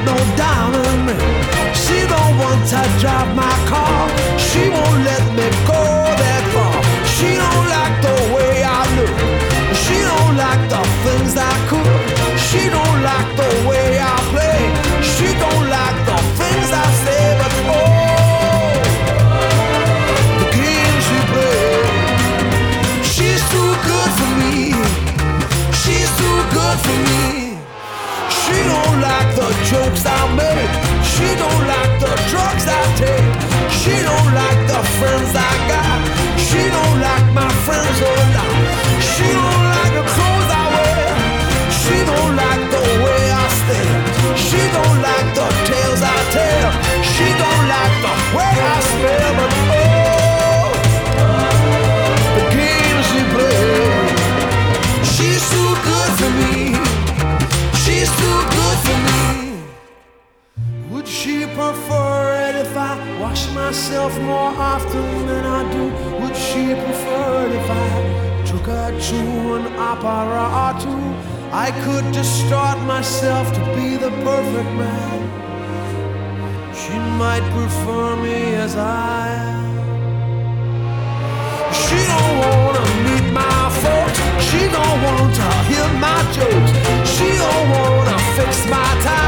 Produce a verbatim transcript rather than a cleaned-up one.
no diamond ring. She don't want to drive my car. She won't let me go that far. She don't like the way I look. She don't like the things I cook. She don't like the way I play. She don't like the things I say. But oh, the game she plays. She's too good for me. She's too good for me. She don't like the jokes I make. She don't like the drugs I take. She don't like the friends I got. She don't like my friends a lot. She don't like the clothes I wear. She don't like the way I stay. She don't like the tales I tell. She don't like the way I spell. But oh, the game she plays. She's too good for me. She's too good for me. Would she prefer it if I wash myself more often than I do? Would she prefer it if I took her to an opera or two? I could distort myself to be the perfect man. She might prefer me as I am. She don't wanna meet my folks. She don't want to hear my jokes. She don't wanna fix my time.